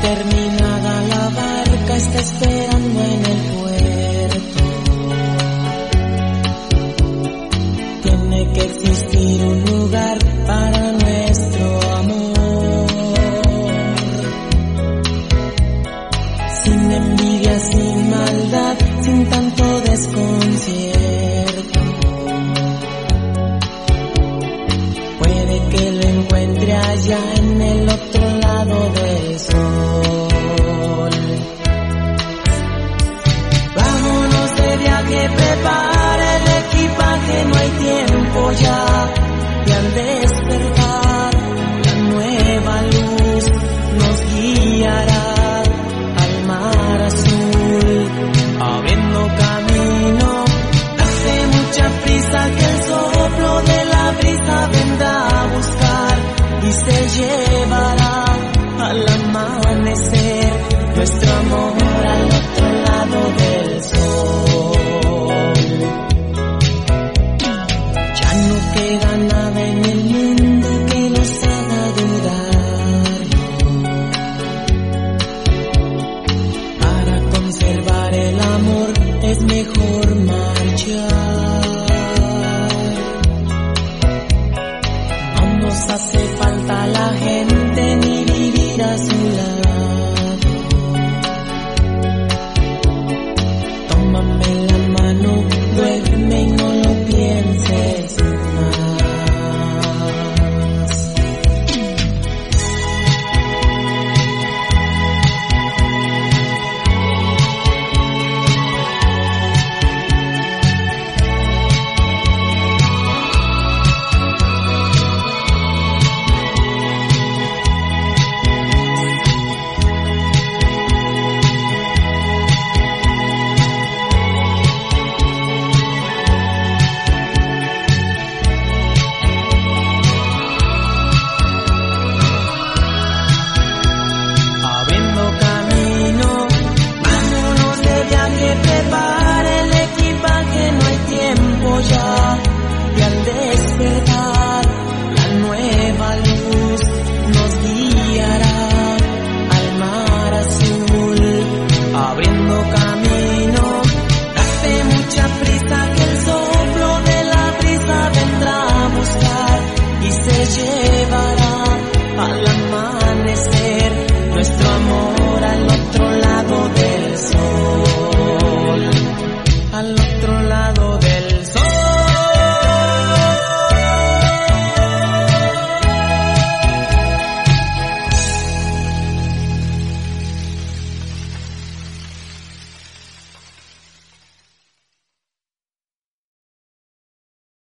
terminada la barca está esperando en el puerto. Tiene que existir un lugar para nuestro amor, sin envidia, sin maldad, sin tanto desconcierto. Puede que lo encuentre allá en el otro lado del sol. Vámonos de viaje, prepara el equipaje, no hay tiempo ya. Y al despertar, la nueva luz nos guiará al mar azul, abriendo camino. Hace mucha prisa que el soplo de la brisa vendrá a buscar y se llevará al amanecer nuestro amor al otro lado del sol. Ya no queda nada en el mundo que nos haga dudar. Para conservar el amor es mejor marchar. No nos hace falta la gente ni vivir a su lado. Tómame la mano, duerme y no lo pienses más. Prepara el equipaje, no hay tiempo ya. Y al despertar, la nueva luz nos guiará al mar azul, abriendo camino. Date mucha prisa que el soplo de la brisa vendrá a buscar y se llevará al amanecer nuestro amor al otro lado